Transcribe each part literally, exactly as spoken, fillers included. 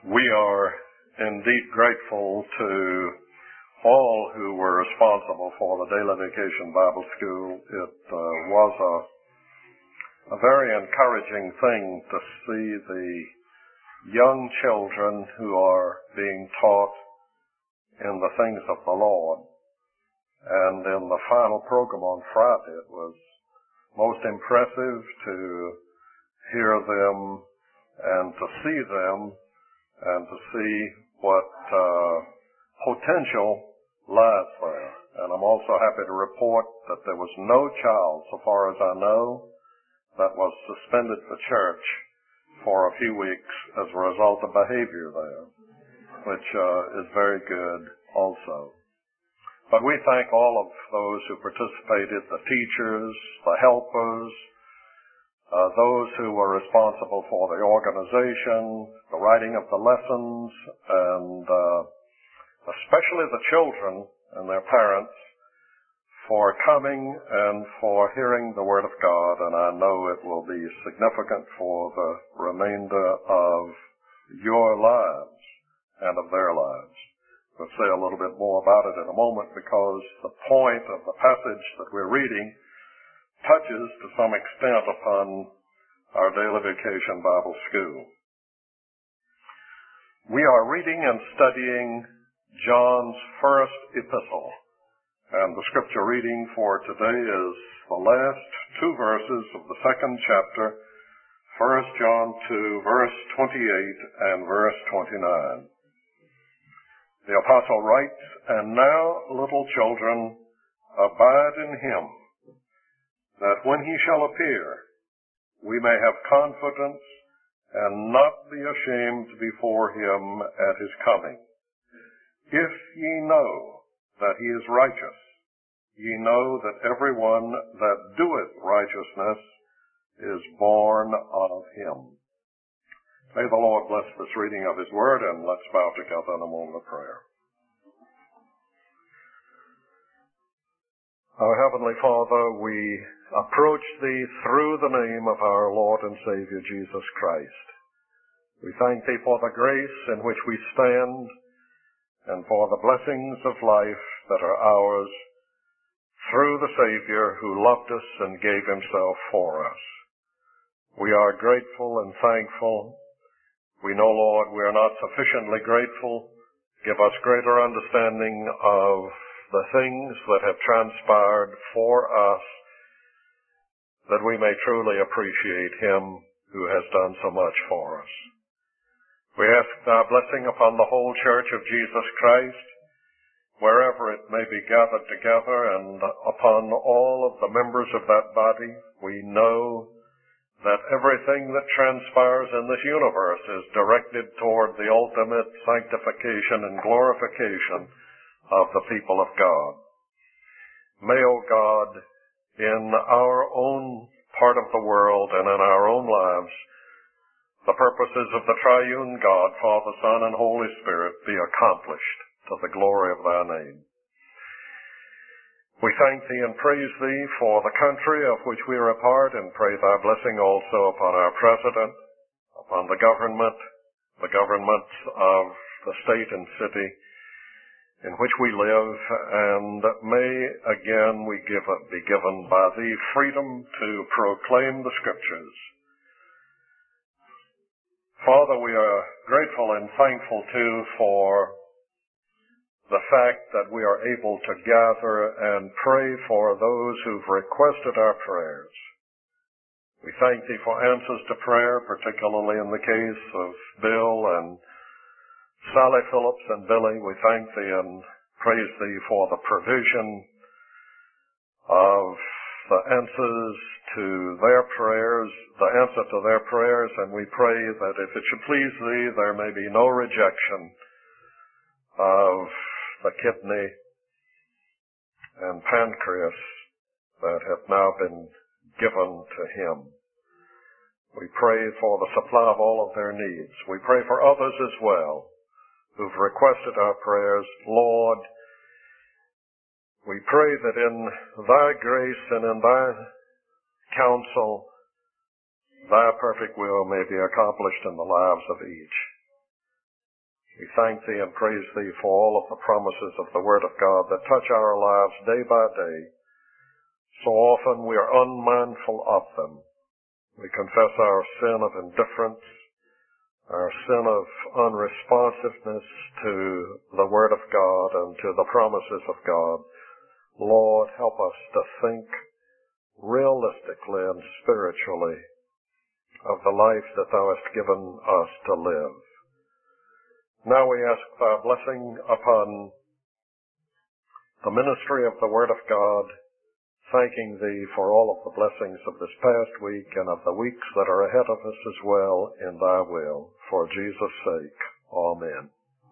We are indeed grateful to all who were responsible for the Daily Vacation Bible School. It uh, was a, a very encouraging thing to see the young children who are being taught in the things of the Lord. And in the final program on Friday, it was most impressive to hear them and to see them and to see what uh, potential lies there. And I'm also happy to report that there was no child, so far as I know, that was suspended for church for a few weeks as a result of behavior there, which uh, is very good also. But we thank all of those who participated, the teachers, the helpers, uh, those who were responsible for the organization, the writing of the lessons, and uh, especially the children and their parents for coming and for hearing the Word of God. And I know it will be significant for the remainder of your lives and of their lives. We'll say a little bit more about it in a moment, because the point of the passage that we're reading touches to some extent upon our Daily Vacation Bible School. We are reading and studying John's first epistle, and the scripture reading for today is the last two verses of the second chapter, First John two, verse twenty-eight and verse twenty-nine. The apostle writes, "And now, little children, abide in him, that when he shall appear, we may have confidence and not be ashamed before him at his coming. If ye know that he is righteous, ye know that everyone that doeth righteousness is born of him." May the Lord bless this reading of his word, and let's bow together in a moment of prayer. Our Heavenly Father, we approach thee through the name of our Lord and Savior Jesus Christ. We thank thee for the grace in which we stand and for the blessings of life that are ours through the Savior who loved us and gave himself for us. We are grateful and thankful. We know, Lord, we are not sufficiently grateful. Give us greater understanding of the things that have transpired for us, that we may truly appreciate him who has done so much for us. We ask thy blessing upon the whole Church of Jesus Christ, wherever it may be gathered together, and upon all of the members of that body. We know that everything that transpires in this universe is directed toward the ultimate sanctification and glorification of the people of God. May, O God, in our own part of the world and in our own lives, the purposes of the triune God, Father, Son, and Holy Spirit be accomplished to the glory of thy name. We thank thee and praise thee for the country of which we are a part, and pray thy blessing also upon our president, upon the government, the governments of the state and city in which we live, and may again we give, be given by thee freedom to proclaim the Scriptures. Father, we are grateful and thankful too for the fact that we are able to gather and pray for those who've requested our prayers. We thank thee for answers to prayer, particularly in the case of Bill and Sally Phillips and Billy. We thank thee and praise thee for the provision of the answers to their prayers, the answer to their prayers, and we pray that if it should please thee, there may be no rejection of the kidney and pancreas that have now been given to him. We pray for the supply of all of their needs. We pray for others as well who've requested our prayers. Lord, we pray that in thy grace and in thy counsel, thy perfect will may be accomplished in the lives of each. We thank Thee and praise Thee for all of the promises of the Word of God that touch our lives day by day. So often we are unmindful of them. We confess our sin of indifference, our sin of unresponsiveness to the Word of God and to the promises of God. Lord, help us to think realistically and spiritually of the life that Thou hast given us to live. Now we ask Thy blessing upon the ministry of the Word of God, thanking Thee for all of the blessings of this past week and of the weeks that are ahead of us as well in Thy will. For Jesus' sake, Amen.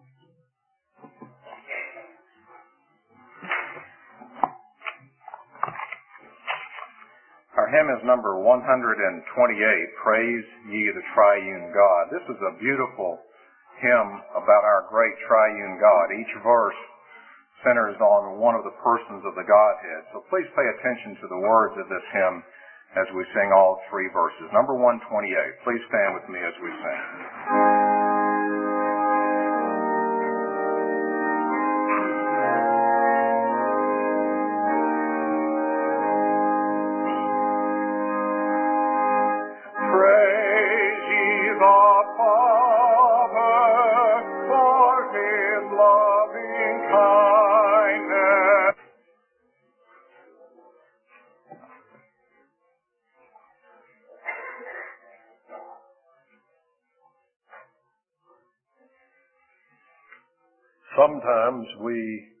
Our hymn is number one hundred twenty-eight, Praise Ye the Triune God. This is a beautiful hymn about our great triune God. Each verse centers on one of the persons of the Godhead. So please pay attention to the words of this hymn as we sing all three verses. Number one twenty-eight. Please stand with me as we sing. Sometimes we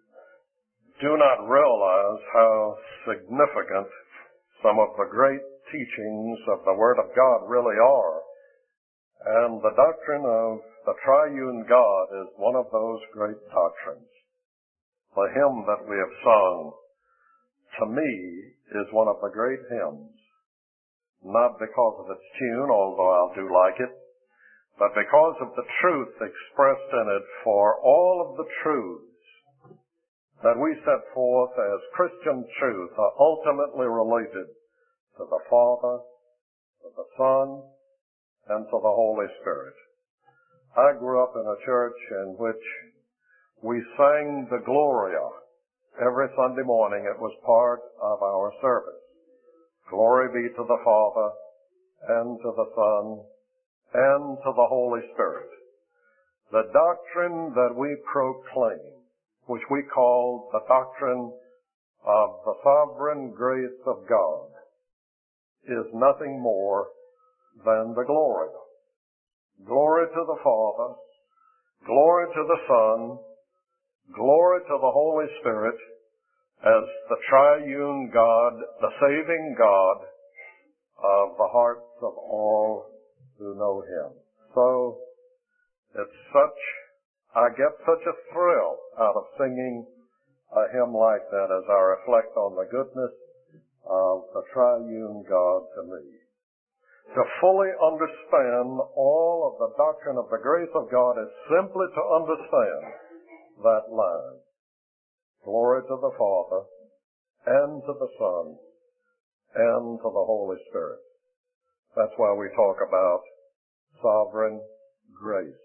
do not realize how significant some of the great teachings of the Word of God really are. And the doctrine of the triune God is one of those great doctrines. The hymn that we have sung, to me, is one of the great hymns. Not because of its tune, although I do like it, but because of the truth expressed in it. For all of the truths that we set forth as Christian truth are ultimately related to the Father, to the Son, and to the Holy Spirit. I grew up in a church in which we sang the Gloria every Sunday morning. It was part of our service. Glory be to the Father, and to the Son, and to the Holy Spirit. The doctrine that we proclaim, which we call the doctrine of the sovereign grace of God, is nothing more than the Gloria. Glory to the Father, glory to the Son, glory to the Holy Spirit as the triune God, the saving God of the hearts of all who know Him. So, it's such, I get such a thrill out of singing a hymn like that as I reflect on the goodness of the triune God to me. To fully understand all of the doctrine of the grace of God is simply to understand that line. Glory to the Father, and to the Son, and to the Holy Spirit. That's why we talk about sovereign grace.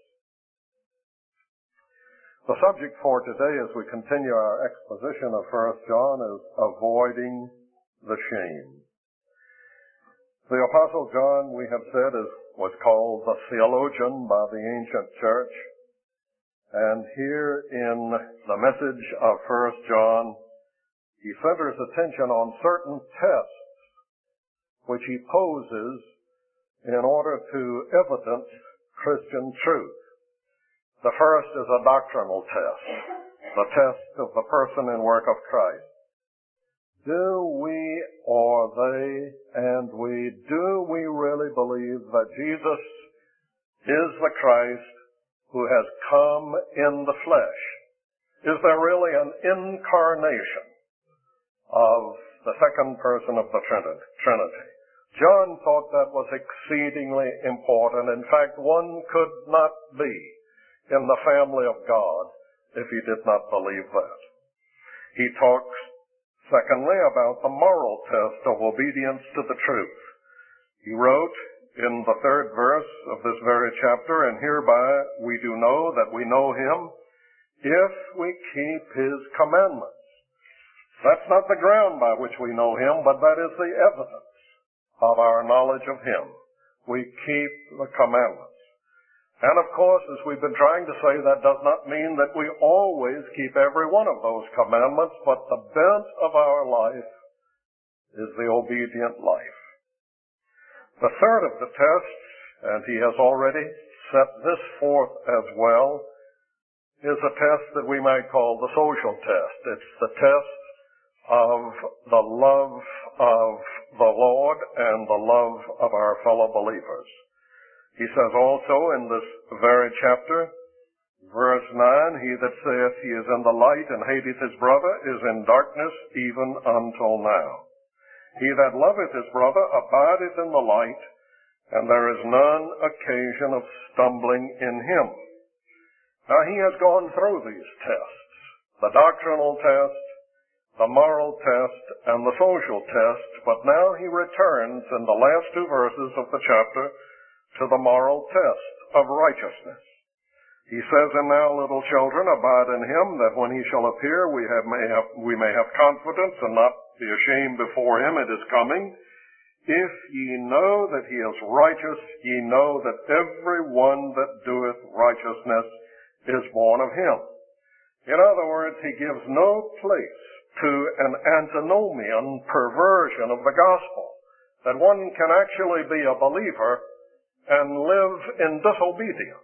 The subject for today as we continue our exposition of First John is avoiding the shame. The Apostle John, we have said, is, was called the theologian by the ancient church. And here in the message of First John, he centers attention on certain tests which he poses in order to evidence Christian truth. The first is a doctrinal test, the test of the person and work of Christ. Do we, or they, and we, do we really believe that Jesus is the Christ who has come in the flesh? Is there really an incarnation of the second person of the Trinity? John thought that was exceedingly important. In fact, one could not be in the family of God if he did not believe that. He talks, secondly, about the moral test of obedience to the truth. He wrote in the third verse of this very chapter, and hereby we do know that we know him if we keep his commandments. That's not the ground by which we know him, but that is the evidence of our knowledge of him. We keep the commandments. And of course, as we've been trying to say, that does not mean that we always keep every one of those commandments, but the bent of our life is the obedient life. The third of the tests, and he has already set this forth as well, is a test that we might call the social test. It's the test of the love of the Lord and the love of our fellow believers. He says also in this very chapter, verse nine, he that saith he is in the light and hateth his brother is in darkness even until now. He that loveth his brother abideth in the light, and there is none occasion of stumbling in him. Now he has gone through these tests, the doctrinal test, the moral test, and the social test, but now he returns in the last two verses of the chapter to the moral test of righteousness. He says, "And now, little children, abide in him, that when he shall appear, we have, may have, we may have confidence and not be ashamed before him at his coming. If ye know that he is righteous, ye know that every one that doeth righteousness is born of him." In other words, he gives no place to an antinomian perversion of the gospel, that one can actually be a believer and live in disobedience.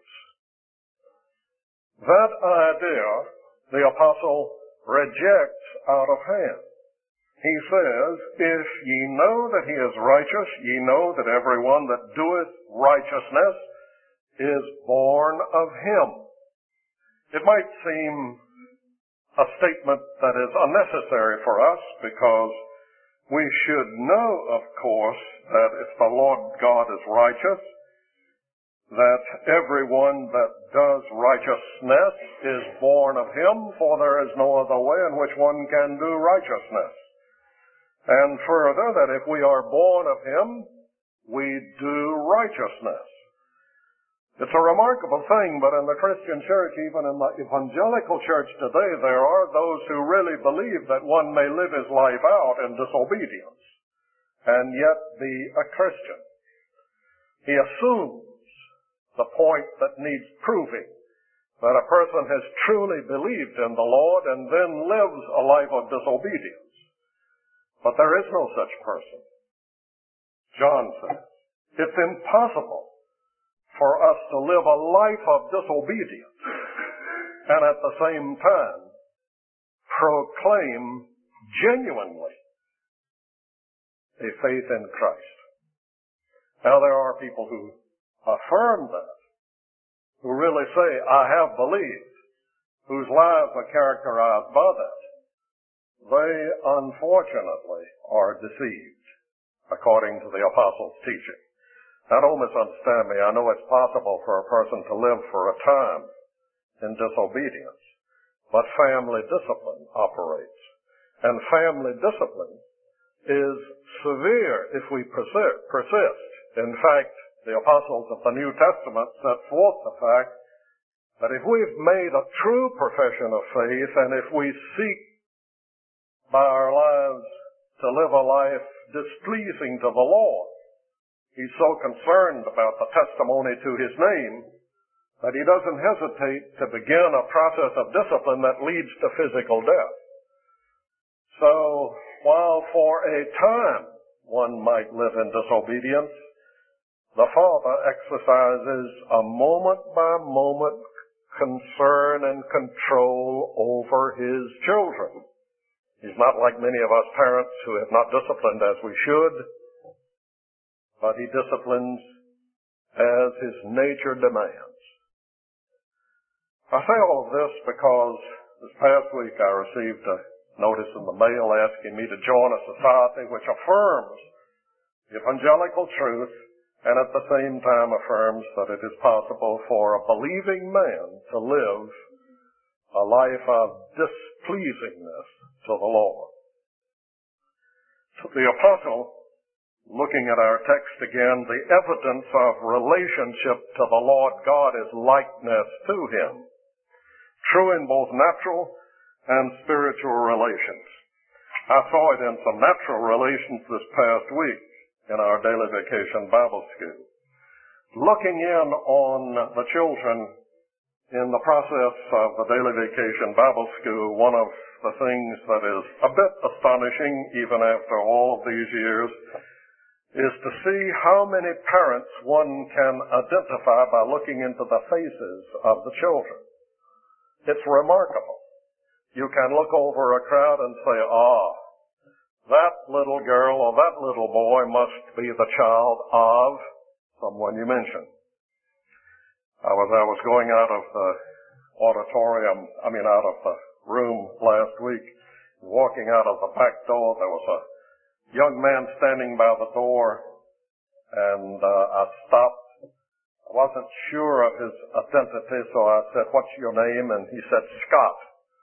That idea the apostle rejects out of hand. He says, "If ye know that he is righteous, ye know that every one that doeth righteousness is born of him." It might seem a statement that is unnecessary for us, because we should know, of course, that if the Lord God is righteous, that everyone that does righteousness is born of him, for there is no other way in which one can do righteousness. And further, that if we are born of him, we do righteousness. It's a remarkable thing, but in the Christian church, even in the evangelical church today, there are those who really believe that one may live his life out in disobedience and yet be a Christian. He assumes the point that needs proving, that a person has truly believed in the Lord and then lives a life of disobedience. But there is no such person. John says, it's impossible for us to live a life of disobedience and at the same time proclaim genuinely a faith in Christ. Now, there are people who affirm that, who really say, "I have believed," whose lives are characterized by that. They, unfortunately, are deceived, according to the apostles' teaching. Now, don't misunderstand me. I know it's possible for a person to live for a time in disobedience, but family discipline operates. And family discipline is severe if we persist. In fact, the apostles of the New Testament set forth the fact that if we've made a true profession of faith, and if we seek by our lives to live a life displeasing to the Lord, he's so concerned about the testimony to his name that he doesn't hesitate to begin a process of discipline that leads to physical death. So, while for a time one might live in disobedience, the Father exercises a moment-by-moment concern and control over his children. He's not like many of us parents who have not disciplined as we should, but he disciplines as his nature demands. I say all of this because this past week I received a notice in the mail asking me to join a society which affirms the evangelical truth and at the same time affirms that it is possible for a believing man to live a life of displeasingness to the Lord. So the apostle looking at our text again, the evidence of relationship to the Lord God is likeness to Him, true in both natural and spiritual relations. I saw it in some natural relations this past week in our daily vacation Bible school. Looking in on the children in the process of the daily vacation Bible school, one of the things that is a bit astonishing even after all of these years is to see how many parents one can identify by looking into the faces of the children. It's remarkable. You can look over a crowd and say, ah, that little girl or that little boy must be the child of someone you mentioned. I was, I was going out of the auditorium, I mean out of the room last week, walking out of the back door. There was a young man standing by the door, and uh, I stopped. I wasn't sure of his identity, so I said, "What's your name?" And he said, "Scott."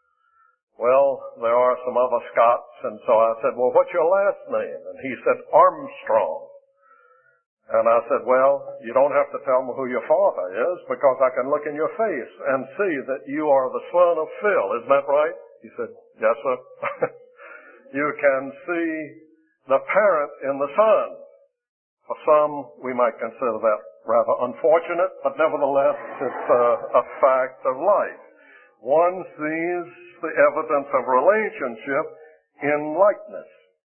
Well, there are some other Scotts, and so I said, "Well, what's your last name?" And he said, "Armstrong." And I said, "Well, you don't have to tell me who your father is, because I can look in your face and see that you are the son of Phil. Isn't that right?" He said, "Yes, sir." You can see the parent in the son. For some, we might consider that rather unfortunate, but nevertheless, it's a, a fact of life. One sees the evidence of relationship in likeness.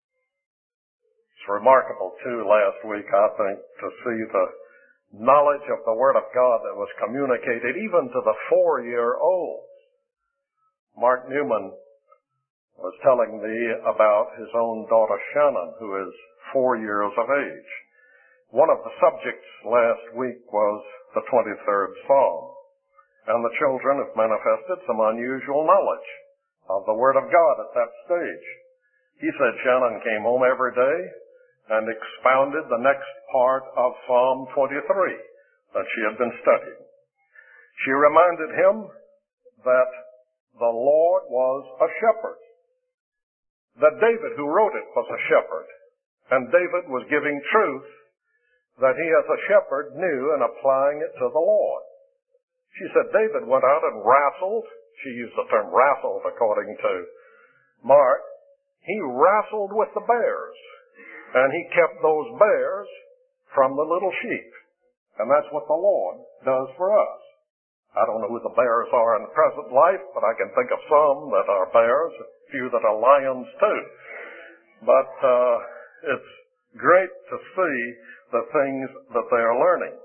It's remarkable, too, last week, I think, to see the knowledge of the Word of God that was communicated even to the four-year-olds. Mark Newman was telling me about his own daughter Shannon, who is four years of age. One of the subjects last week was the twenty-third Psalm, and the children have manifested some unusual knowledge of the Word of God at that stage. He said Shannon came home every day and expounded the next part of Psalm twenty-three that she had been studying. She reminded him that the Lord was a shepherd, that David, who wrote it, was a shepherd, and David was giving truth that he as a shepherd knew and applying it to the Lord. She said David went out and wrestled. She used the term wrestled according to Mark. He wrestled with the bears, and he kept those bears from the little sheep. And that's what the Lord does for us. I don't know who the bears are in the present life, but I can think of some that are bears, a few that are lions too. But uh, it's great to see the things that they are learning.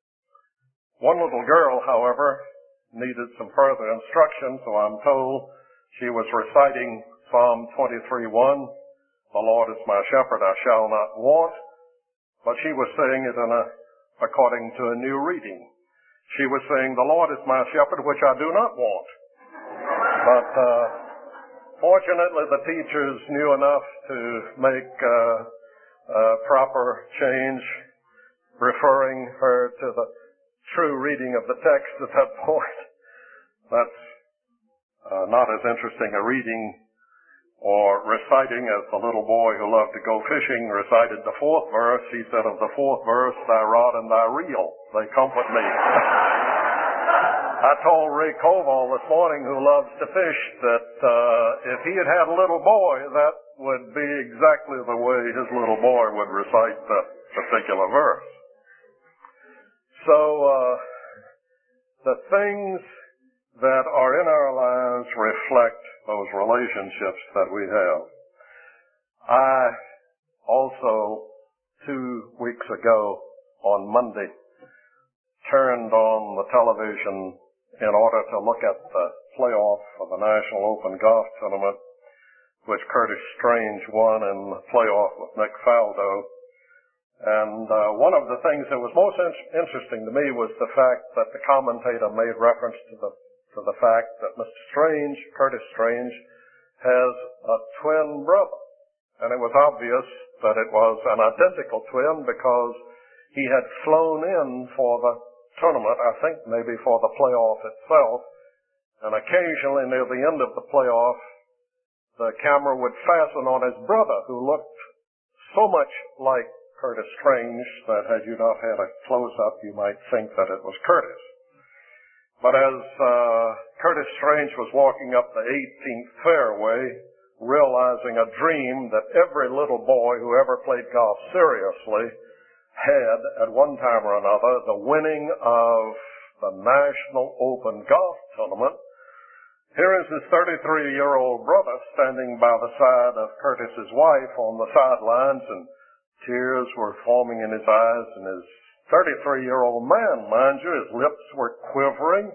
One little girl, however, needed some further instruction, so I'm told she was reciting Psalm twenty-three one, "The Lord is my shepherd, I shall not want," but she was saying it in a, according to a new reading. She was saying, "The Lord is my shepherd, which I do not want." But uh, fortunately, the teachers knew enough to make uh, a proper change, referring her to the true reading of the text at that point. That's uh, not as interesting a reading or reciting as the little boy who loved to go fishing recited the fourth verse. He said of the fourth verse, "Thy rod and thy reel, they comfort me." I told Ray Koval this morning, who loves to fish, that uh, if he had had a little boy, that would be exactly the way his little boy would recite that particular verse. So uh, the things that are in our lives reflect those relationships that we have. I also, two weeks ago on Monday, turned on the television in order to look at the playoff for the National Open Golf Tournament, which Curtis Strange won in the playoff with Nick Faldo. And uh, one of the things that was most in- interesting to me was the fact that the commentator made reference to the to the fact that Mister Strange, Curtis Strange, has a twin brother. And it was obvious that it was an identical twin because he had flown in for the tournament, I think maybe for the playoff itself, and occasionally near the end of the playoff, the camera would fasten on his brother, who looked so much like Curtis Strange that had you not had a close-up, you might think that it was Curtis. But as uh, Curtis Strange was walking up the eighteenth fairway, realizing a dream that every little boy who ever played golf seriously had at one time or another, the winning of the National Open Golf Tournament, here is his thirty-three-year-old brother standing by the side of Curtis's wife on the sidelines, and tears were forming in his eyes, and his thirty-three-year-old man, mind you, his lips were quivering.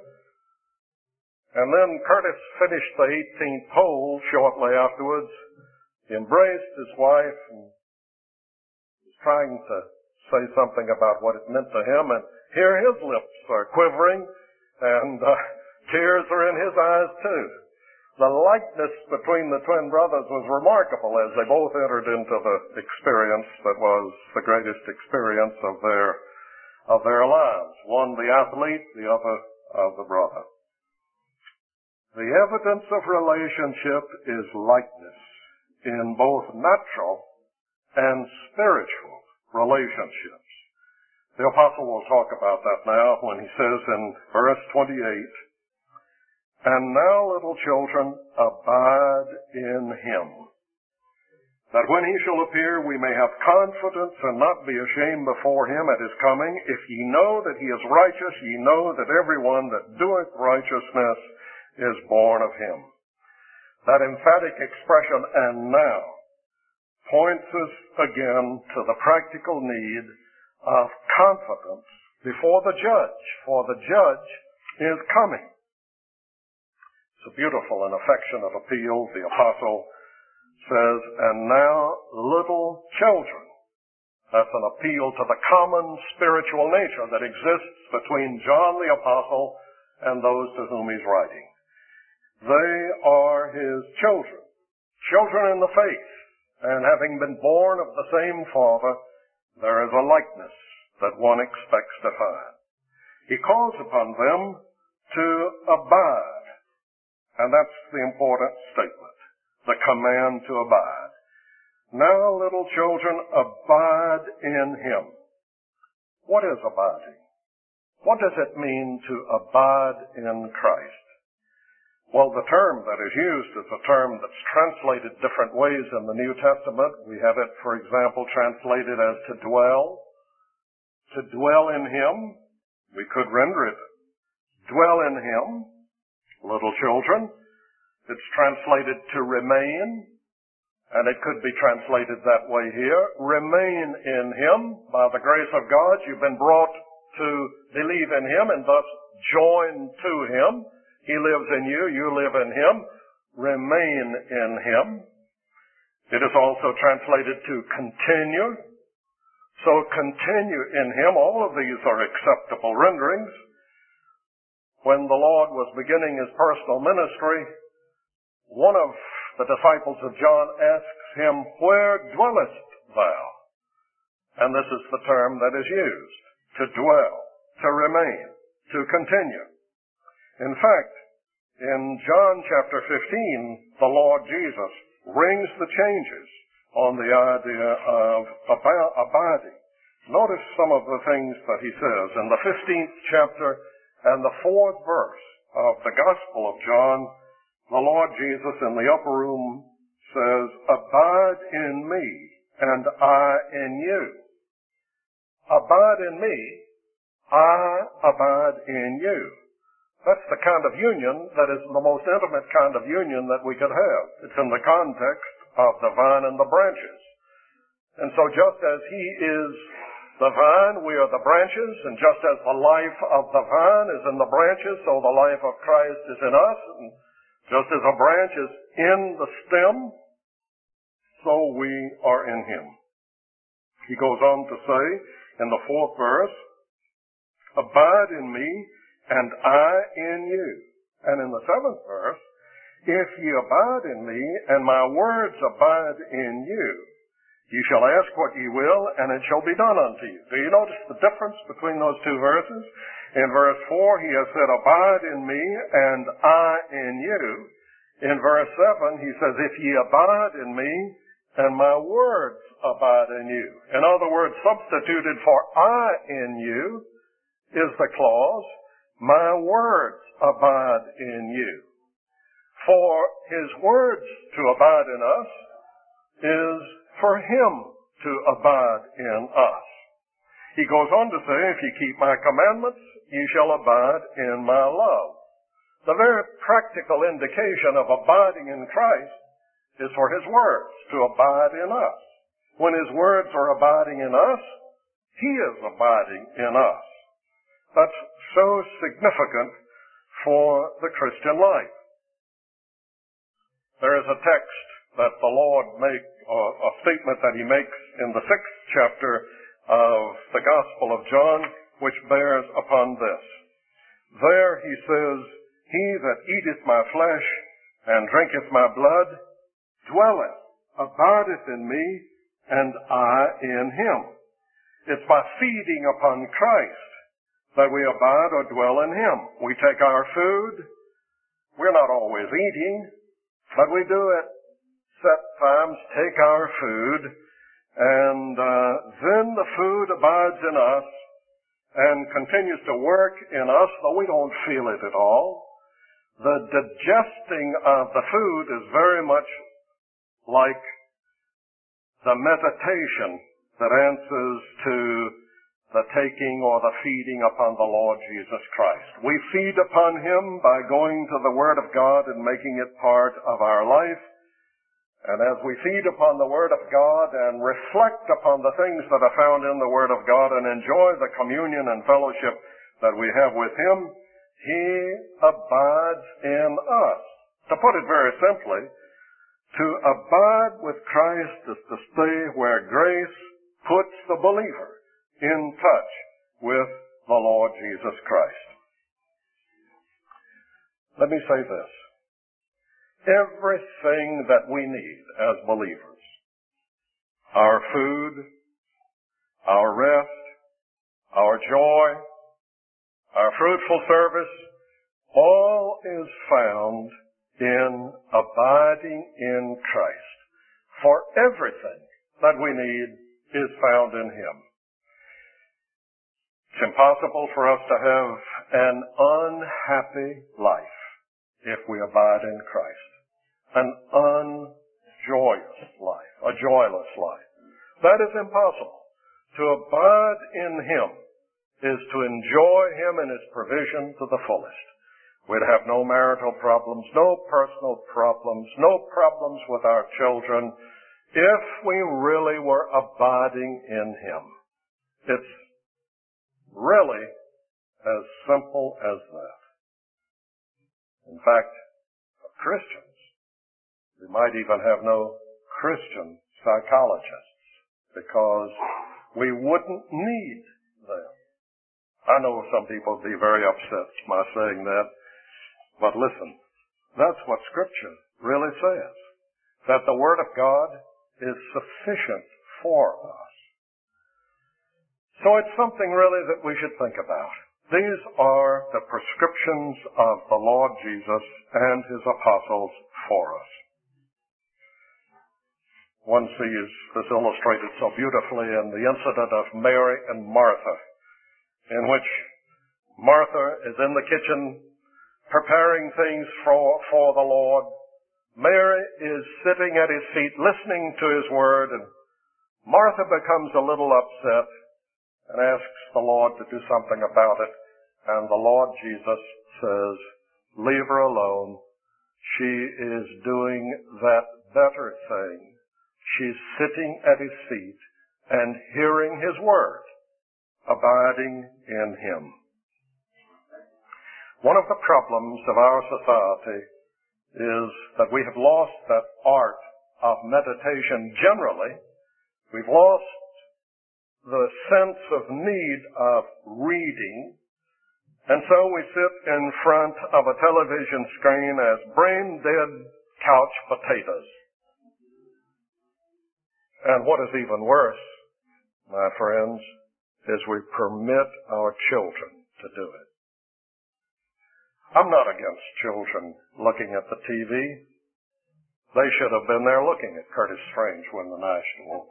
And then Curtis finished the eighteenth hole shortly afterwards. He embraced his wife and was trying to say something about what it meant to him, and here his lips are quivering, and uh, tears are in his eyes too. The likeness between the twin brothers was remarkable as they both entered into the experience that was the greatest experience of their of their lives. One the athlete, the other of the brother. The evidence of relationship is likeness in both natural and spiritual relationships. The apostle will talk about that now when he says in verse twenty-eight, "And now, little children, abide in him, that when he shall appear we may have confidence and not be ashamed before him at his coming. If ye know that he is righteous, ye know that everyone that doeth righteousness is born of him." That emphatic expression, "and now," points us again to the practical need of confidence before the judge, for the judge is coming. It's a beautiful and affectionate appeal. The apostle says, "And now, little children." That's an appeal to the common spiritual nature that exists between John the apostle and those to whom he's writing. They are his children, children in the faith, and having been born of the same Father, there is a likeness that one expects to find. He calls upon them to abide, and that's the important statement, the command to abide. "Now, little children, abide in him." What is abiding? What does it mean to abide in Christ? Well, the term that is used is a term that's translated different ways in the New Testament. We have it, for example, translated as to dwell. To dwell in him. We could render it, dwell in him, little children. It's translated to remain, and it could be translated that way here. Remain in him. By the grace of God, you've been brought to believe in him and thus join to him. He lives in you, you live in him. Remain in him. It is also translated to continue. So continue in him. All of these are acceptable renderings. When the Lord was beginning his personal ministry, one of the disciples of John asks him, "Where dwellest thou?" And this is the term that is used, to dwell, to remain, to continue. In fact, in John chapter fifteen, the Lord Jesus rings the changes on the idea of abiding. Notice some of the things that he says. In the fifteenth chapter and the fourth verse of the Gospel of John, the Lord Jesus in the upper room says, "Abide in me, and I in you." Abide in me, I abide in you. That's the kind of union that is the most intimate kind of union that we could have. It's in the context of the vine and the branches. And so just as he is the vine, we are the branches, and just as the life of the vine is in the branches, so the life of Christ is in us, and just as a branch is in the stem, so we are in him. He goes on to say in the fourth verse, "Abide in me, and I in you." And in the seventh verse, "If ye abide in me, and my words abide in you, ye shall ask what ye will, and it shall be done unto you." Do you notice the difference between those two verses? In verse four, he has said, "Abide in me, and I in you." In verse seven, he says, "If ye abide in me, and my words abide in you. In other words, substituted for I in you is the clause, my words abide in you. For his words to abide in us is for him to abide in us. He goes on to say, if you keep my commandments, you shall abide in my love. The very practical indication of abiding in Christ is for his words to abide in us. When his words are abiding in us, he is abiding in us. That's so significant for the Christian life. There is a text that the Lord make, uh, a statement that he makes in the sixth chapter of the Gospel of John, which bears upon this. There he says, he that eateth my flesh and drinketh my blood dwelleth, abideth in me, and I in him. It's by feeding upon Christ that we abide or dwell in him. We take our food. We're not always eating, but we do at set times take our food, and uh, then the food abides in us and continues to work in us, though we don't feel it at all. The digesting of the food is very much like the meditation that answers to the taking or the feeding upon the Lord Jesus Christ. We feed upon him by going to the Word of God and making it part of our life. And as we feed upon the Word of God and reflect upon the things that are found in the Word of God and enjoy the communion and fellowship that we have with him, he abides in us. To put it very simply, to abide with Christ is to stay where grace puts the believer in touch with the Lord Jesus Christ. Let me say this. Everything that we need as believers, our food, our rest, our joy, our fruitful service, all is found in abiding in Christ. For everything that we need is found in him. It's impossible for us to have an unhappy life if we abide in Christ. An unjoyous life, a joyless life. That is impossible. To abide in him is to enjoy him and his provision to the fullest. We'd have no marital problems, no personal problems, no problems with our children if we really were abiding in him. It's really as simple as that. In fact, for Christians, we might even have no Christian psychologists because we wouldn't need them. I know some people would be very upset by saying that, but listen, that's what Scripture really says, that the Word of God is sufficient for us. So it's something really that we should think about. These are the prescriptions of the Lord Jesus and his apostles for us. One sees this illustrated so beautifully in the incident of Mary and Martha, in which Martha is in the kitchen preparing things for, for the Lord. Mary is sitting at his feet listening to his word, and Martha becomes a little upset and asks the Lord to do something about it. And the Lord Jesus says, leave her alone. She is doing that better thing. She's sitting at his feet and hearing his word, abiding in him. One of the problems of our society is that we have lost that art of meditation generally. We've lost the sense of need of reading, and so we sit in front of a television screen as brain-dead couch potatoes. And what is even worse, my friends, is we permit our children to do it. I'm not against children looking at the T V. They should have been there looking at Curtis Strange win the national.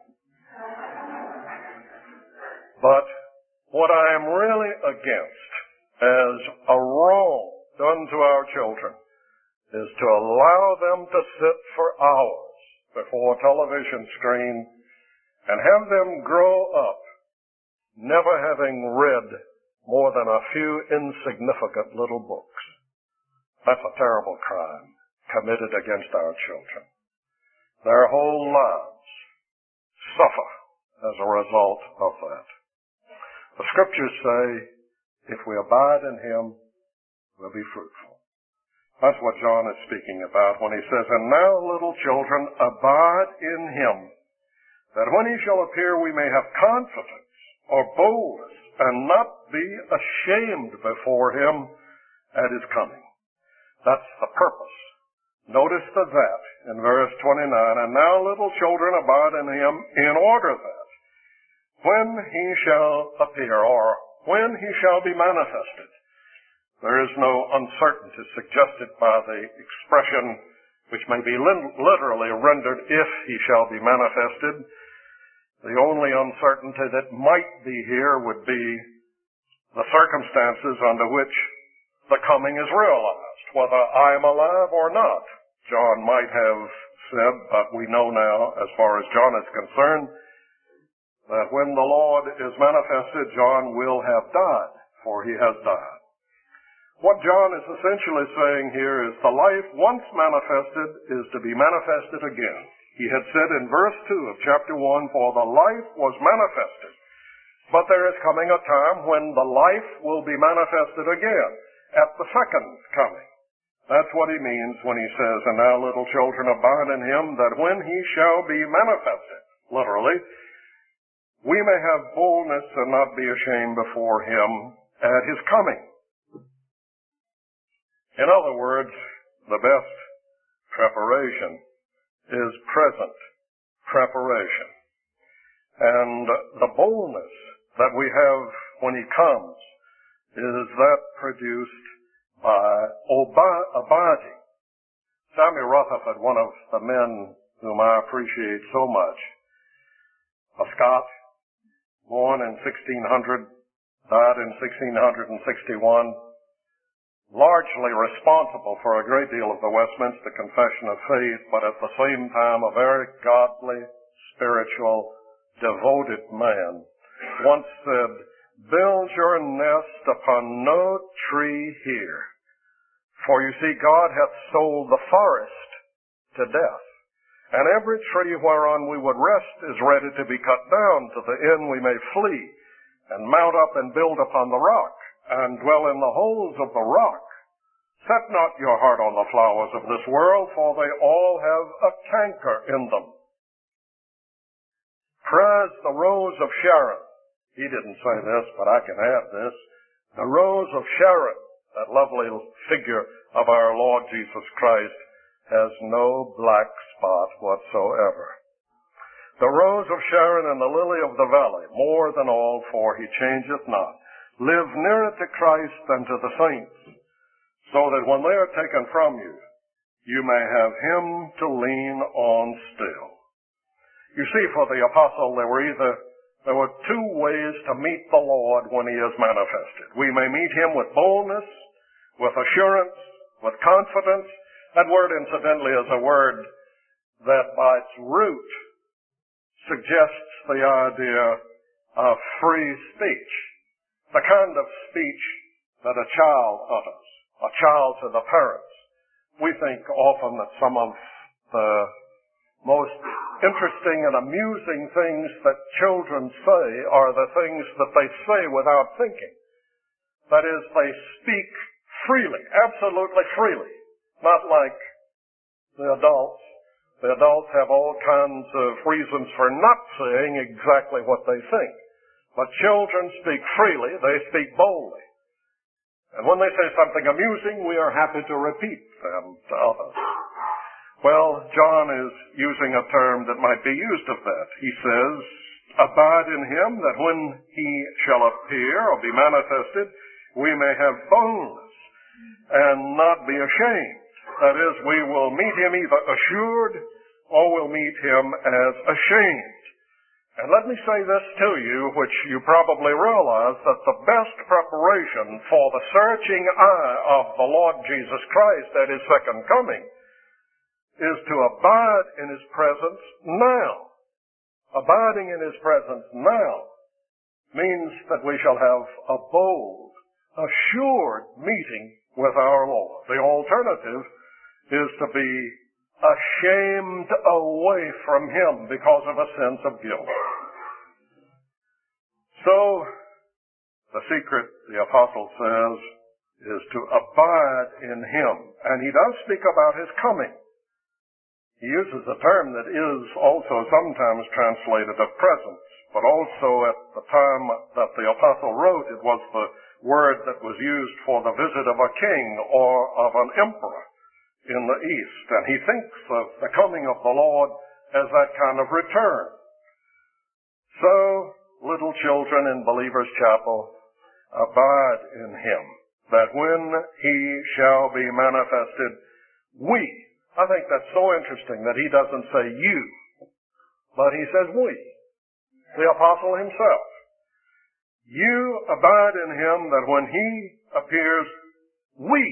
But what I am really against as a wrong done to our children is to allow them to sit for hours before a television screen and have them grow up never having read more than a few insignificant little books. That's a terrible crime committed against our children. Their whole lives suffer as a result of that. The scriptures say, if we abide in him, we'll be fruitful. That's what John is speaking about when he says, and now, little children, abide in him, that when he shall appear we may have confidence or boldness and not be ashamed before him at his coming. That's the purpose. Notice the that in verse twenty-nine, and now, little children, abide in him in order that when he shall appear, or when he shall be manifested. There is no uncertainty suggested by the expression, which may be literally rendered, if he shall be manifested. The only uncertainty that might be here would be the circumstances under which the coming is realized, whether I am alive or not. John might have said, but we know now, as far as John is concerned, that when the Lord is manifested, John will have died, for he has died. What John is essentially saying here is the life once manifested is to be manifested again. He had said in verse two of chapter one, for the life was manifested, but there is coming a time when the life will be manifested again, at the second coming. That's what he means when he says, and now, little children, abide in him, that when he shall be manifested, literally, we may have boldness and not be ashamed before him at his coming. In other words, the best preparation is present preparation. And the boldness that we have when he comes is that produced by obi- abiding. Samuel Rutherford, one of the men whom I appreciate so much, a Scot, born in sixteen hundred, died in sixteen sixty-one, largely responsible for a great deal of the Westminster Confession of Faith, but at the same time a very godly, spiritual, devoted man, once said, build your nest upon no tree here, for you see God hath sold the forest to death. And every tree whereon we would rest is ready to be cut down, to the end we may flee, and mount up and build upon the rock, and dwell in the holes of the rock. Set not your heart on the flowers of this world, for they all have a canker in them. Prize the rose of Sharon. He didn't say this, but I can add this. The rose of Sharon, that lovely figure of our Lord Jesus Christ, has no black spot whatsoever. The rose of Sharon and the lily of the valley, more than all, for he changeth not. Live nearer to Christ than to the saints, so that when they are taken from you, you may have him to lean on still. You see, for the apostle, there were either there were two ways to meet the Lord when he is manifested. We may meet him with boldness, with assurance, with confidence. That word, incidentally, is a word that by its root suggests the idea of free speech, the kind of speech that a child utters, a child to the parents. We think often that some of the most interesting and amusing things that children say are the things that they say without thinking. That is, they speak freely, absolutely freely. Not like the adults. The adults have all kinds of reasons for not saying exactly what they think. But children speak freely, they speak boldly. And when they say something amusing, we are happy to repeat them to others. Well, John is using a term that might be used of that. He says, abide in him, that when he shall appear or be manifested, we may have boldness and not be ashamed. That is, we will meet him either assured or we'll meet him as ashamed. And let me say this to you, which you probably realize, that the best preparation for the searching eye of the Lord Jesus Christ at his second coming is to abide in his presence now. Abiding in his presence now means that we shall have a bold, assured meeting with our Lord. The alternative is to be ashamed away from him because of a sense of guilt. So, the secret, the apostle says, is to abide in him. And he does speak about his coming. He uses a term that is also sometimes translated of presence, but also at the time that the apostle wrote, it was the word that was used for the visit of a king or of an emperor in the East. And he thinks of the coming of the Lord as that kind of return. So, little children in Believers' Chapel, abide in him, that when he shall be manifested, we, I think that's so interesting that he doesn't say you, but he says we, the apostle himself. You abide in him that when he appears, we,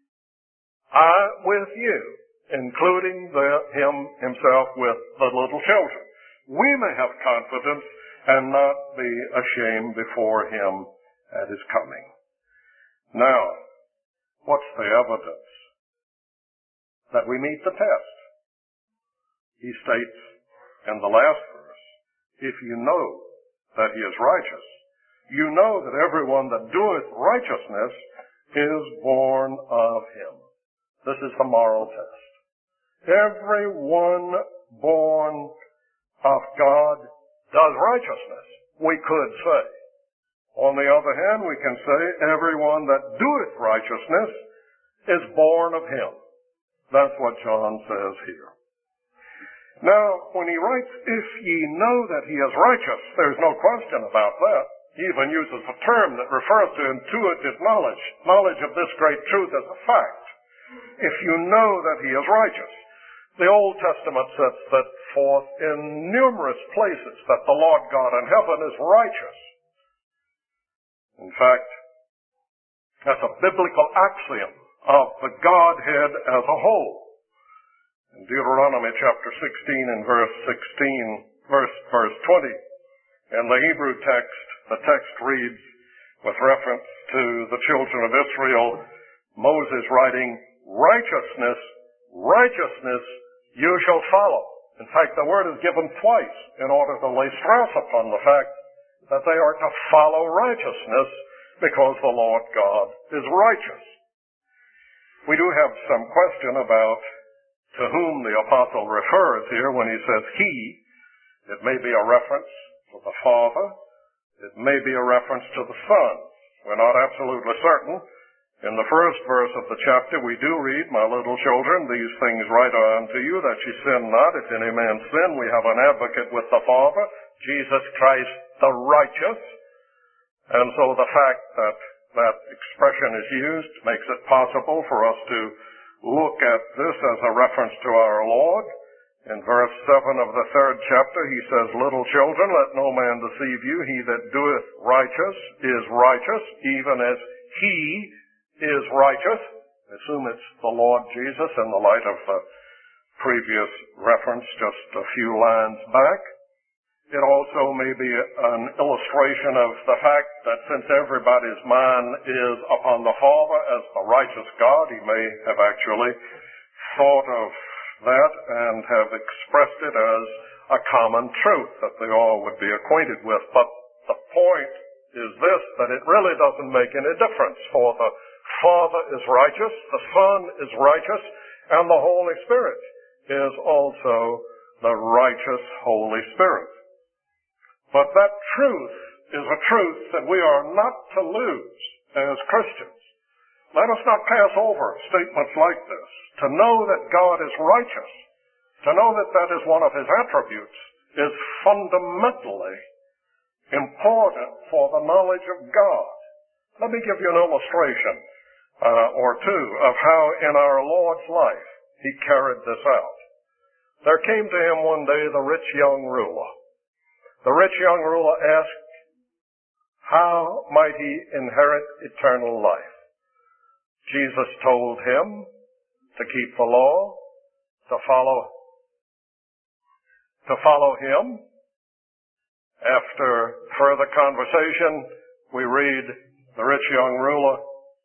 I with you, including the, him himself with the little children. We may have confidence and not be ashamed before him at his coming. Now, what's the evidence that we meet the test? He states in the last verse, if you know that he is righteous, you know that everyone that doeth righteousness is born of him. This is the moral test. Everyone born of God does righteousness, we could say. On the other hand, we can say everyone that doeth righteousness is born of him. That's what John says here. Now, when he writes, if ye know that he is righteous, there's no question about that. He even uses a term that refers to intuitive knowledge, knowledge of this great truth as a fact. If you know that he is righteous. The Old Testament sets that forth in numerous places that the Lord God in heaven is righteous. In fact, that's a biblical axiom of the Godhead as a whole. In Deuteronomy chapter sixteen and verse sixteen, verse, verse twenty, in the Hebrew text, the text reads, with reference to the children of Israel, Moses writing, righteousness, righteousness you shall follow. In fact, the word is given twice in order to lay stress upon the fact that they are to follow righteousness because the Lord God is righteous. We do have some question about to whom the apostle refers here when he says he. It may be a reference to the Father. It may be a reference to the Son. We're not absolutely certain. In the first verse of the chapter, we do read, my little children, these things write I unto you, that ye sin not. If any man sin, we have an advocate with the Father, Jesus Christ the righteous. And so the fact that that expression is used makes it possible for us to look at this as a reference to our Lord. In verse seven of the third chapter, he says, little children, let no man deceive you. He that doeth righteous is righteous, even as he is righteous. I assume it's the Lord Jesus in the light of the previous reference just a few lines back. It also may be an illustration of the fact that since everybody's mind is upon the Father as the righteous God, he may have actually thought of that and have expressed it as a common truth that they all would be acquainted with. But the point is this, that it really doesn't make any difference, for the Father is righteous, the Son is righteous, and the Holy Spirit is also the righteous Holy Spirit. But that truth is a truth that we are not to lose as Christians. Let us not pass over statements like this. To know that God is righteous, to know that that is one of his attributes, is fundamentally important for the knowledge of God. Let me give you an illustration uh, or two of how in our Lord's life he carried this out. There came to him one day the rich young ruler. The rich young ruler asked, how might he inherit eternal life? Jesus told him to keep the law, to follow, to follow him. After further conversation, we read the rich young ruler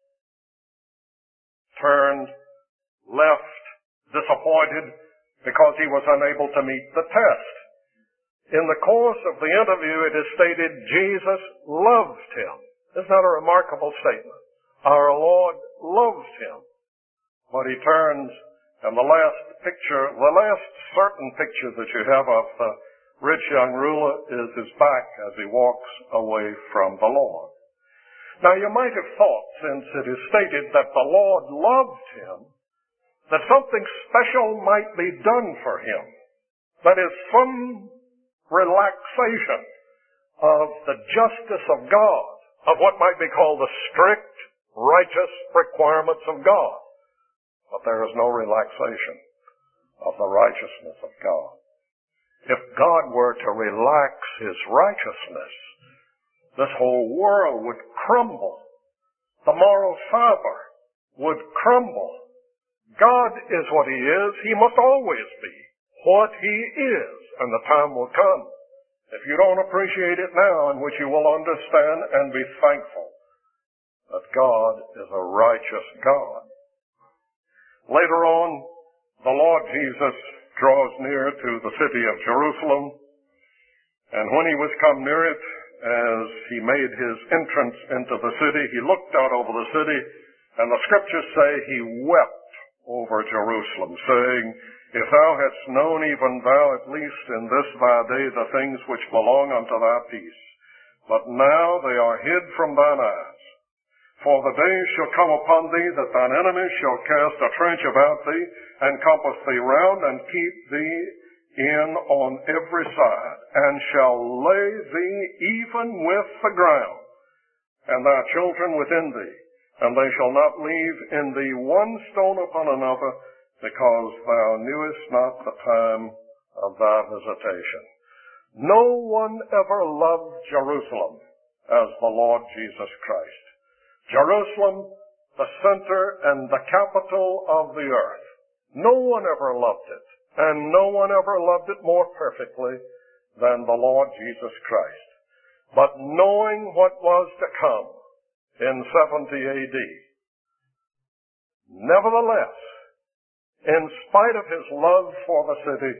turned, left, disappointed because he was unable to meet the test. In the course of the interview, it is stated Jesus loved him. Isn't that a remarkable statement? Our Lord loved him. But he turns, and the last picture, the last certain picture that you have of the rich young ruler is his back as he walks away from the Lord. Now you might have thought, since it is stated that the Lord loved him, that something special might be done for him. That is, some relaxation of the justice of God, of what might be called the strict, righteous requirements of God. But there is no relaxation of the righteousness of God. If God were to relax his righteousness, this whole world would crumble. The moral fiber would crumble. God is what he is. He must always be what he is, and the time will come, if you don't appreciate it now, in which you will understand and be thankful that God is a righteous God. Later on, the Lord Jesus draws near to the city of Jerusalem, and when he was come near it, as he made his entrance into the city, he looked out over the city, and the scriptures say he wept over Jerusalem, saying, if thou hadst known, even thou at least in this thy day, the things which belong unto thy peace. But now they are hid from thine eyes. For the days shall come upon thee that thine enemies shall cast a trench about thee, and compass thee round, and keep thee in on every side, and shall lay thee even with the ground, and thy children within thee, and they shall not leave in thee one stone upon another, because thou knewest not the time of thy visitation. No one ever loved Jerusalem as the Lord Jesus Christ. Jerusalem, the center and the capital of the earth. No one ever loved it, and no one ever loved it more perfectly than the Lord Jesus Christ. But knowing what was to come in seventy A D, nevertheless, in spite of his love for the city,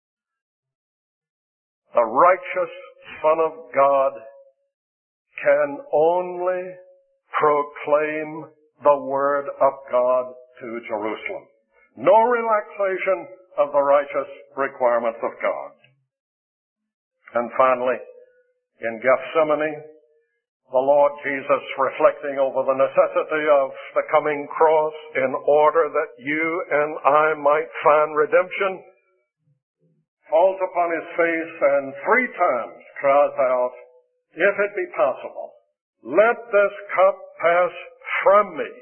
the righteous Son of God can only proclaim the word of God to Jerusalem. No relaxation of the righteous requirements of God. And finally, in Gethsemane, the Lord Jesus, reflecting over the necessity of the coming cross in order that you and I might find redemption, falls upon his face and three times cries out, if it be possible, let this cup pass from me.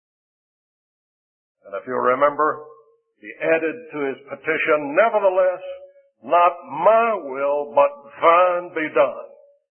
And if you remember, he added to his petition, nevertheless, not my will, but thine be done.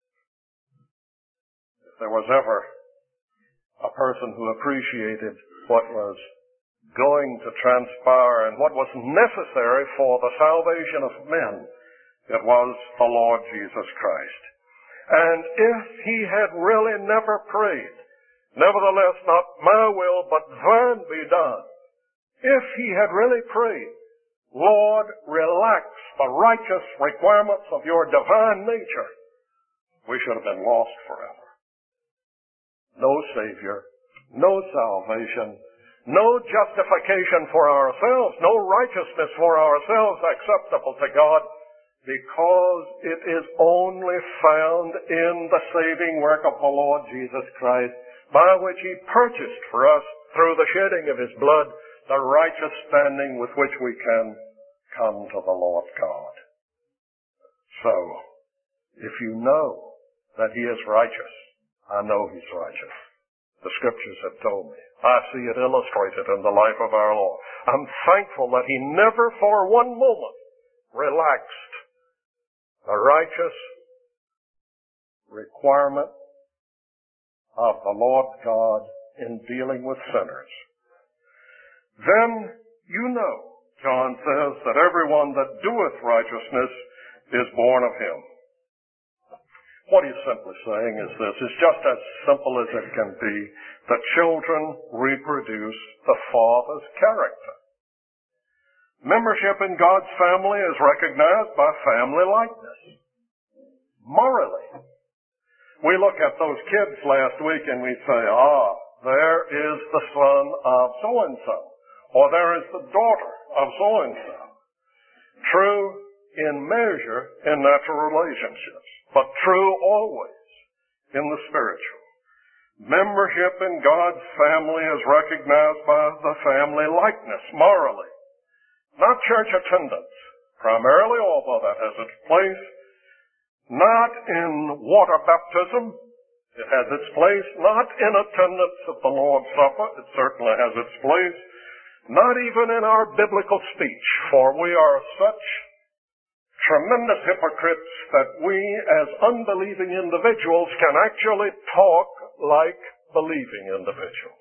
If there was ever a person who appreciated what was going to transpire and what was necessary for the salvation of men, it was the Lord Jesus Christ. And if he had really never prayed, nevertheless, not my will, but thine be done, if he had really prayed, Lord, relax the righteous requirements of your divine nature, we should have been lost forever. No Savior, no salvation, no justification for ourselves, no righteousness for ourselves acceptable to God, because it is only found in the saving work of the Lord Jesus Christ, by which he purchased for us, through the shedding of his blood, the righteous standing with which we can come to the Lord God. So, if you know that he is righteous, I know he's righteous. The scriptures have told me. I see it illustrated in the life of our Lord. I'm thankful that He never for one moment relaxed the righteous requirement of the Lord God in dealing with sinners. Then you know, John says, that everyone that doeth righteousness is born of Him. What he's simply saying is this, it's just as simple as it can be, that children reproduce the Father's character. Membership in God's family is recognized by family likeness. Morally. We look at those kids last week and we say, ah, there is the son of so-and-so, or there is the daughter of so-and-so. True in measure in natural relationships, but true always in the spiritual. Membership in God's family is recognized by the family likeness, morally. Not church attendance, primarily, although that has its place. Not in water baptism, it has its place. Not in attendance at the Lord's Supper, it certainly has its place. Not even in our biblical speech, for we are such tremendous hypocrites that we as unbelieving individuals can actually talk like believing individuals.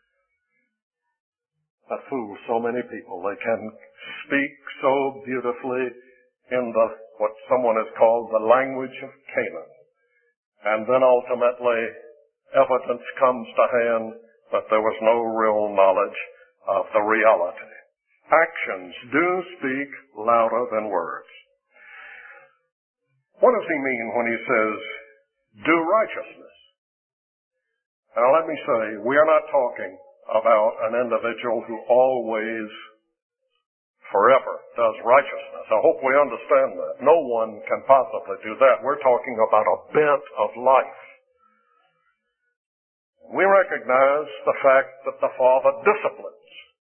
That fools so many people. They can speak so beautifully in the what someone has called the language of Canaan. And then ultimately evidence comes to hand that there was no real knowledge of the reality. Actions do speak louder than words. What does he mean when he says, do righteousness? Now let me say, we are not talking about an individual who always, forever, does righteousness. I hope we understand that. No one can possibly do that. We're talking about a bent of life. We recognize the fact that the Father disciplines.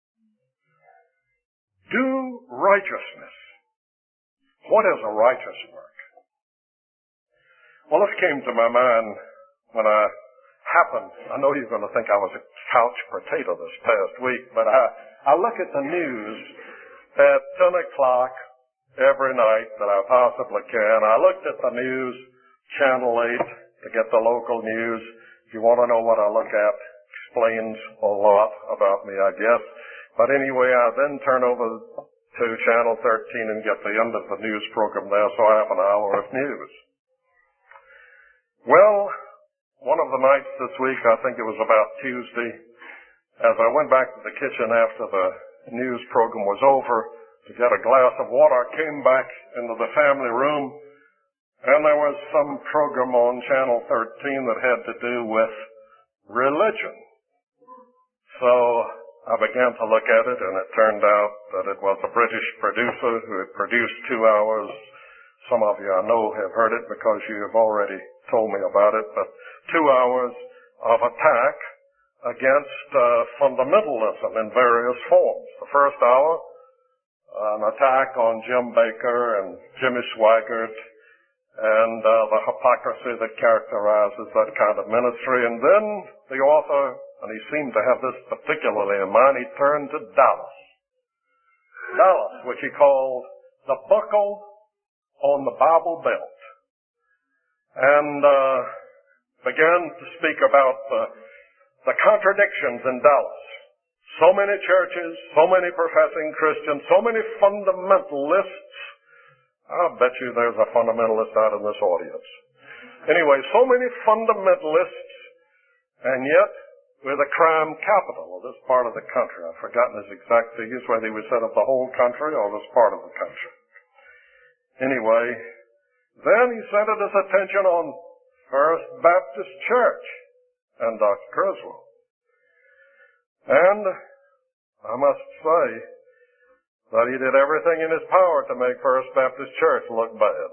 Do righteousness. What is a righteous work? Well, this came to my mind when I happened, I know you're going to think I was a couch potato this past week, but I, I look at the news at ten o'clock every night that I possibly can. I looked at the news, Channel eight, to get the local news. If you want to know what I look at, explains a lot about me, I guess. But anyway, I then turn over to Channel thirteen and get the end of the news program there, so I have an hour of news. Well, one of the nights this week, I think it was about Tuesday, as I went back to the kitchen after the news program was over to get a glass of water, I came back into the family room, and there was some program on Channel thirteen that had to do with religion. So I began to look at it, and it turned out that it was a British producer who had produced two hours. Some of you I know have heard it because you have already told me about it, but two hours of attack against uh, fundamentalism in various forms. The first hour, an attack on Jim Bakker and Jimmy Swaggart and uh, the hypocrisy that characterizes that kind of ministry. And then the author, and he seemed to have this particularly in mind, he turned to Dallas. Dallas, which he called the buckle on the Bible Belt, and uh, began to speak about the, the contradictions in Dallas. So many churches, so many professing Christians, so many fundamentalists. I'll bet you there's a fundamentalist out in this audience. Anyway, so many fundamentalists, and yet we're the crime capital of this part of the country. I've forgotten his exact figures, whether he was said of the whole country or this part of the country. Anyway, then he centered his attention on First Baptist Church and Doctor Criswell. And I must say that he did everything in his power to make First Baptist Church look bad.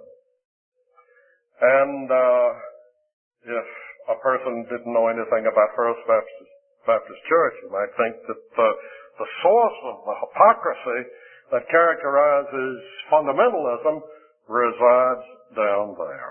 And uh, if a person didn't know anything about First Baptist, Baptist Church, you might think that the, the source of the hypocrisy that characterizes fundamentalism resides down there.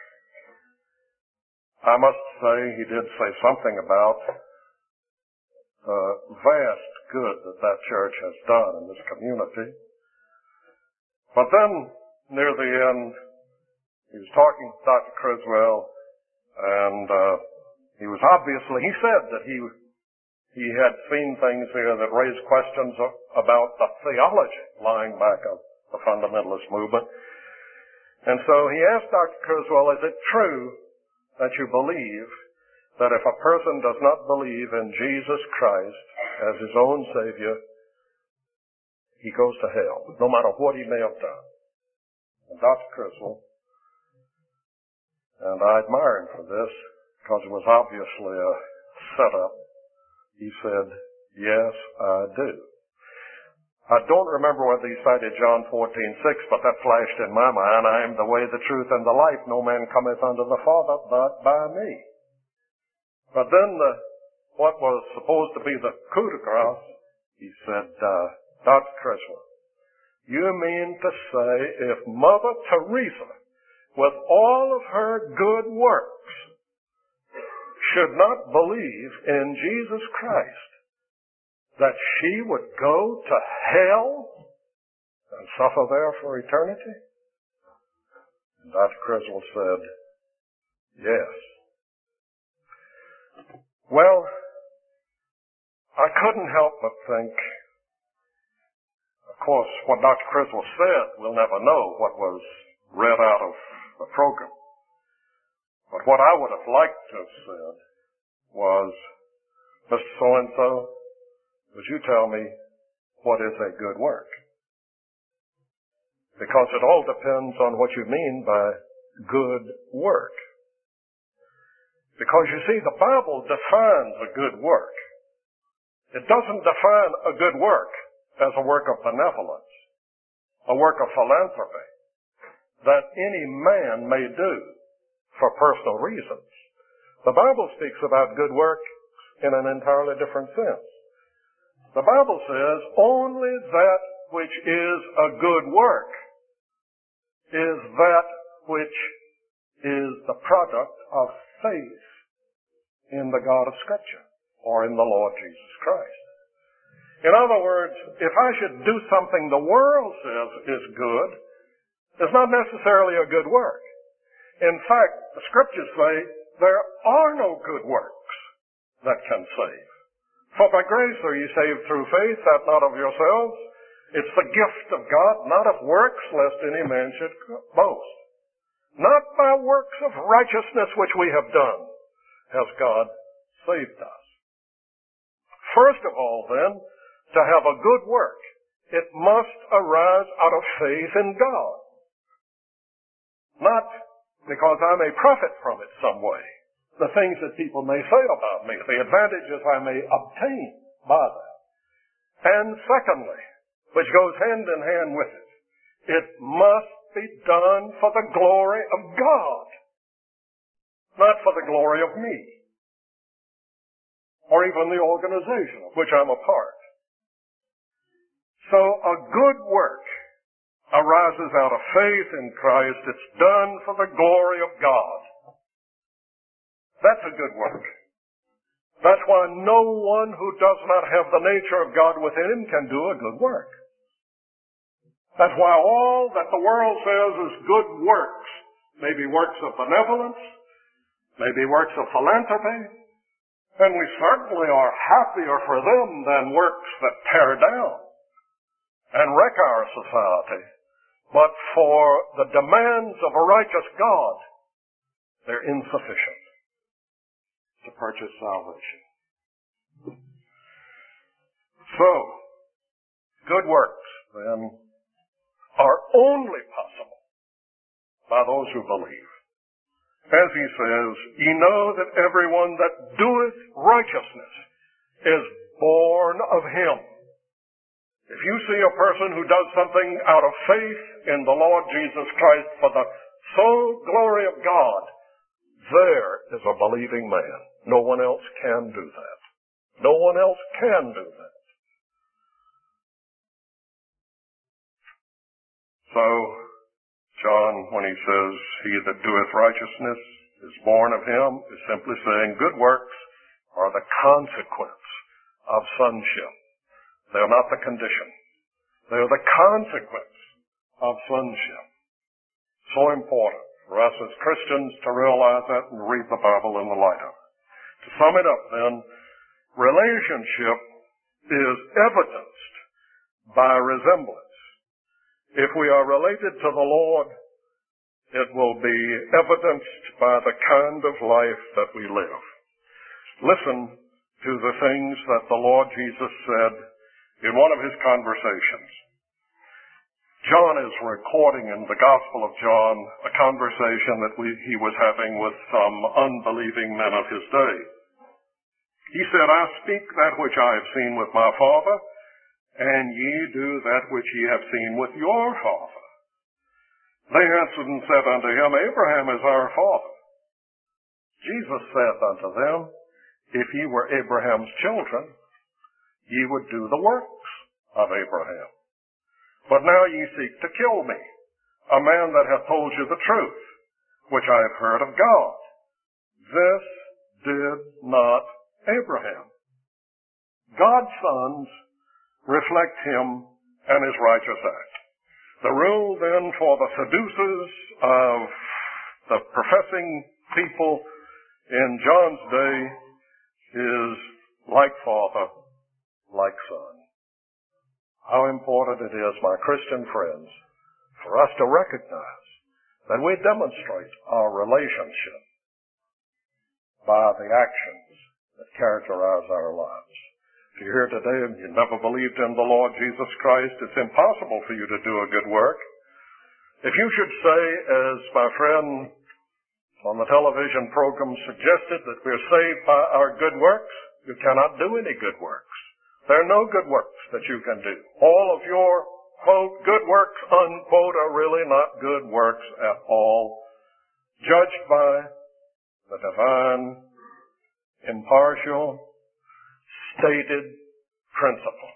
I must say he did say something about the vast good that that church has done in this community. But then, near the end, he was talking to Doctor Criswell, and uh, he was obviously, he said that he he had seen things here that raised questions about the theology lying back of the fundamentalist movement. And so he asked Doctor Criswell, is it true that you believe that if a person does not believe in Jesus Christ as his own Savior, he goes to hell, no matter what he may have done? And Doctor Criswell, and I admire him for this, because it was obviously a setup, he said, yes, I do. I don't remember whether he cited John fourteen six, but that flashed in my mind, I am the way, the truth, and the life. No man cometh unto the Father but by me. But then the, what was supposed to be the coup de grace, he said, uh, Doctor Criswell, you mean to say if Mother Teresa, with all of her good works, should not believe in Jesus Christ, that she would go to hell and suffer there for eternity? And Doctor Criswell said, yes. Well, I couldn't help but think, of course, what Doctor Criswell said, we'll never know what was read out of the program. But what I would have liked to have said was, Mister So-and-so, would you tell me what is a good work? Because it all depends on what you mean by good work. Because you see, the Bible defines a good work. It doesn't define a good work as a work of benevolence, a work of philanthropy, that any man may do for personal reasons. The Bible speaks about good work in an entirely different sense. The Bible says only that which is a good work is that which is the product of faith in the God of Scripture or in the Lord Jesus Christ. In other words, if I should do something the world says is good, it's not necessarily a good work. In fact, the Scriptures say there are no good works that can save. For by grace are ye saved through faith, that not of yourselves. It's the gift of God, not of works, lest any man should boast. Not by works of righteousness which we have done has God saved us. First of all, then, to have a good work, it must arise out of faith in God. Not because I may profit from it some way. The things that people may say about me, the advantages I may obtain by that. And secondly, which goes hand in hand with it, it must be done for the glory of God, not for the glory of me, or even the organization of which I'm a part. So a good work arises out of faith in Christ. It's done for the glory of God. That's a good work. That's why no one who does not have the nature of God within him can do a good work. That's why all that the world says is good works, maybe works of benevolence, maybe works of philanthropy, and we certainly are happier for them than works that tear down and wreck our society. But for the demands of a righteous God, they're insufficient to purchase salvation. So, good works, then, are only possible by those who believe. As he says, ye know that everyone that doeth righteousness is born of him. If you see a person who does something out of faith in the Lord Jesus Christ for the sole glory of God, there is a believing man. No one else can do that. No one else can do that. So, John, when he says, he that doeth righteousness is born of him, is simply saying good works are the consequence of sonship. They're not the condition. They're the consequence of sonship. So important for us as Christians to realize that and read the Bible in the light of it. To sum it up then, relationship is evidenced by resemblance. If we are related to the Lord, it will be evidenced by the kind of life that we live. Listen to the things that the Lord Jesus said in one of his conversations. John is recording in the Gospel of John a conversation that we, he was having with some unbelieving men of his day. He said, I speak that which I have seen with my Father, and ye do that which ye have seen with your father. They answered and said unto him, Abraham is our father. Jesus saith unto them, If ye were Abraham's children, ye would do the works of Abraham. But now ye seek to kill me, a man that hath told you the truth, which I have heard of God. This did not Abraham. God's sons reflect him and his righteous act. The rule then for the seducers of the professing people in John's day is like father, like son. How important it is, my Christian friends, for us to recognize that we demonstrate our relationship by the actions that characterize our lives. If you're here today and you never believed in the Lord Jesus Christ, it's impossible for you to do a good work. If you should say, as my friend on the television program suggested, that we're saved by our good works, you cannot do any good works. There are no good works that you can do. All of your, quote, good works, unquote, are really not good works at all, judged by the divine, impartial, stated principle.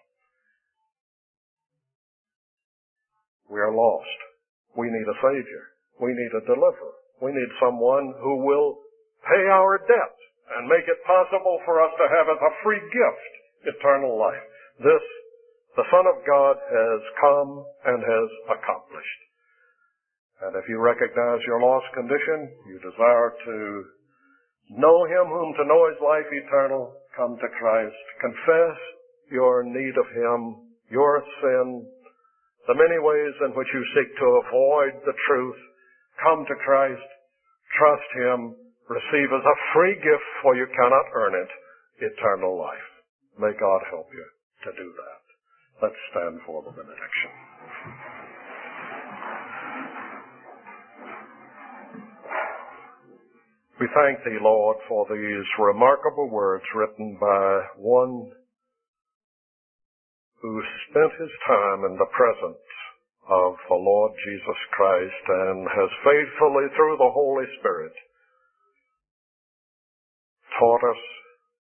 We are lost. We need a Savior. We need a deliverer. We need someone who will pay our debt and make it possible for us to have as a free gift eternal life. This, the Son of God, has come and has accomplished. And if you recognize your lost condition, you desire to know Him whom to know is life eternal, come to Christ, confess your need of Him, your sin, the many ways in which you seek to avoid the truth, come to Christ, trust Him, receive as a free gift, for you cannot earn it, eternal life. May God help you to do that. Let's stand for the benediction. We thank Thee, Lord, for these remarkable words written by one who spent his time in the presence of the Lord Jesus Christ and has faithfully, through the Holy Spirit, taught us